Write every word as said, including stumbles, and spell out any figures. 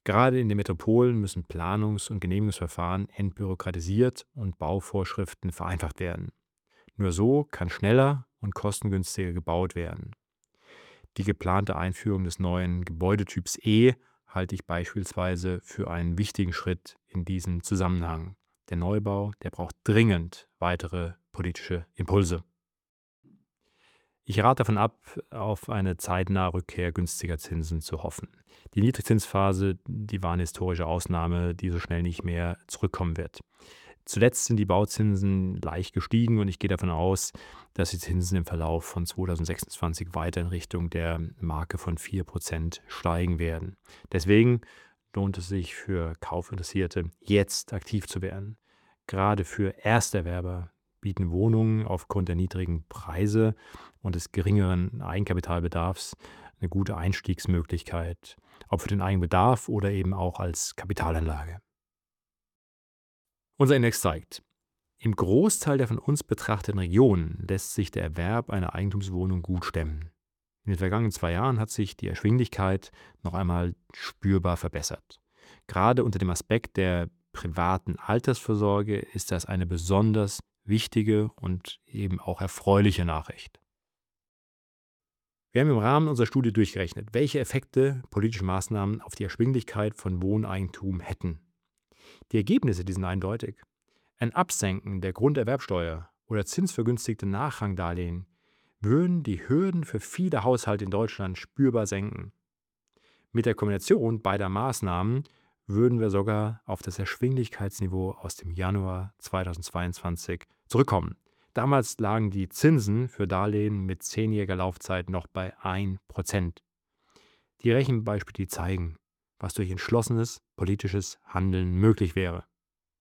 Gerade in den Metropolen müssen Planungs- und Genehmigungsverfahren entbürokratisiert und Bauvorschriften vereinfacht werden. Nur so kann schneller und kostengünstiger gebaut werden. Die geplante Einführung des neuen Gebäudetyps E halte ich beispielsweise für einen wichtigen Schritt in diesem Zusammenhang. Der Neubau, der braucht dringend weitere politische Impulse. Ich rate davon ab, auf eine zeitnahe Rückkehr günstiger Zinsen zu hoffen. Die Niedrigzinsphase, die war eine historische Ausnahme, die so schnell nicht mehr zurückkommen wird. Zuletzt sind die Bauzinsen leicht gestiegen und ich gehe davon aus, dass die Zinsen im Verlauf von zweitausendsechsundzwanzig weiter in Richtung der Marke von vier Prozent steigen werden. Deswegen lohnt es sich für Kaufinteressierte, jetzt aktiv zu werden. Gerade für Ersterwerber bieten Wohnungen aufgrund der niedrigen Preise und des geringeren Eigenkapitalbedarfs eine gute Einstiegsmöglichkeit, ob für den Eigenbedarf oder eben auch als Kapitalanlage. Unser Index zeigt, im Großteil der von uns betrachteten Regionen lässt sich der Erwerb einer Eigentumswohnung gut stemmen. In den vergangenen zwei Jahren hat sich die Erschwinglichkeit noch einmal spürbar verbessert. Gerade unter dem Aspekt der privaten Altersvorsorge ist das eine besonders wichtige und eben auch erfreuliche Nachricht. Wir haben im Rahmen unserer Studie durchgerechnet, welche Effekte politische Maßnahmen auf die Erschwinglichkeit von Wohneigentum hätten. Die Ergebnisse, die sind eindeutig. Ein Absenken der Grunderwerbsteuer oder zinsvergünstigte Nachrangdarlehen würden die Hürden für viele Haushalte in Deutschland spürbar senken. Mit der Kombination beider Maßnahmen würden wir sogar auf das Erschwinglichkeitsniveau aus dem Januar zweitausendzweiundzwanzig zurückkommen. Damals lagen die Zinsen für Darlehen mit zehnjähriger Laufzeit noch bei ein Prozent. Die Rechenbeispiele zeigen, was durch entschlossenes politisches Handeln möglich wäre.